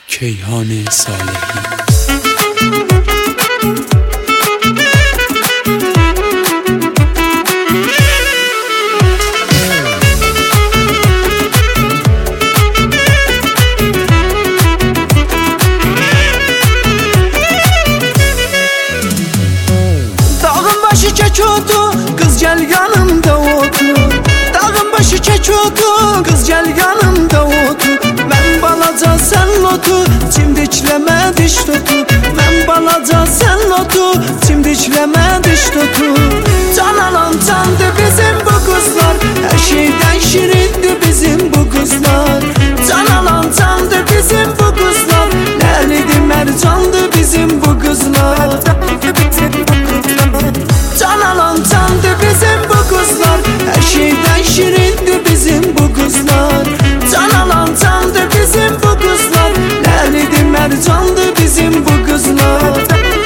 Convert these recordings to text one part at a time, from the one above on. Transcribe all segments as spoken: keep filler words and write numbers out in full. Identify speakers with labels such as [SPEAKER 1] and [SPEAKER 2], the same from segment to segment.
[SPEAKER 1] کیهان صالحی.
[SPEAKER 2] Çek otu, kız gel yanımda otur. Dağın başı çek otu, kız gel yanımda otur. Ben balaca sen lotu, çimdikleme diş tutu. Ben balaca sen lotu, çimdikleme diş tutu. Cananan candı bizim bu kızlar, her şeyden şirindi bizim bu kızlar. Cananan candı bizim bu kızlar, nerliydi mercandı bizim bu kızlar. Cananan candı bizim bu kızlar, her şeyden şirindi bizim bu kızlar. Cananan candı bizim bu kızlar, nerliydi mercandı bizim bu kızlar.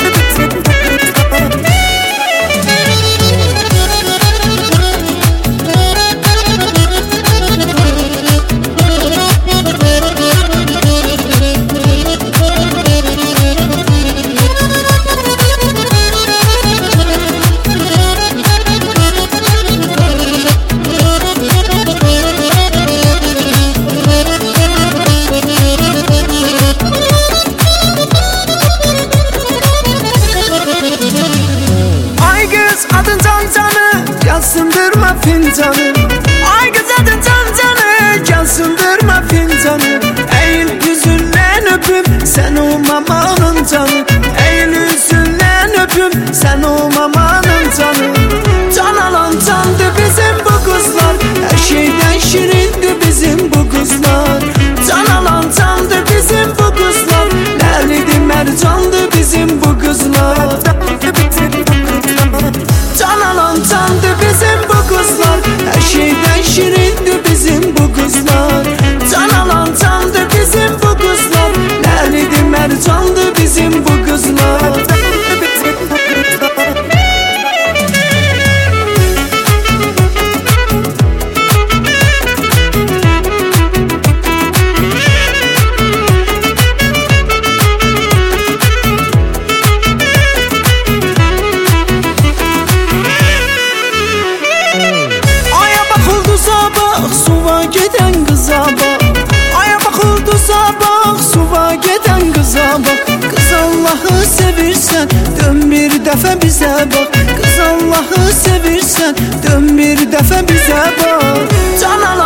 [SPEAKER 2] Adın can canı, gel sındırma fincanı. Ay kız adın can canı, gel sındırma fincanı. Eğil yüzünden öpüm, sen o mamanın canı. Eğil yüzünden öpüm, sen o mamanın canı. Cananan candı bizim bu kızlar, her şeyden şirindi bizim bu kızlar. Cananan candı bizim bu kızlar, nerliydi mercandı bizim bu kızlar. Cananan candı bizim bu kızlar, her şeyden şirindi bizim bu kızlar. Cananan candı bizim bu kızlar, nerliydi mercandı bizim bu kızlar. Suva giden kıza bak, aya bakıldı sabah. Suva giden kıza bak. Kız Allah'ı sevirsen dön bir defa bize bak. Kız Allah'ı sevirsen dön bir defa bize bak. Cananan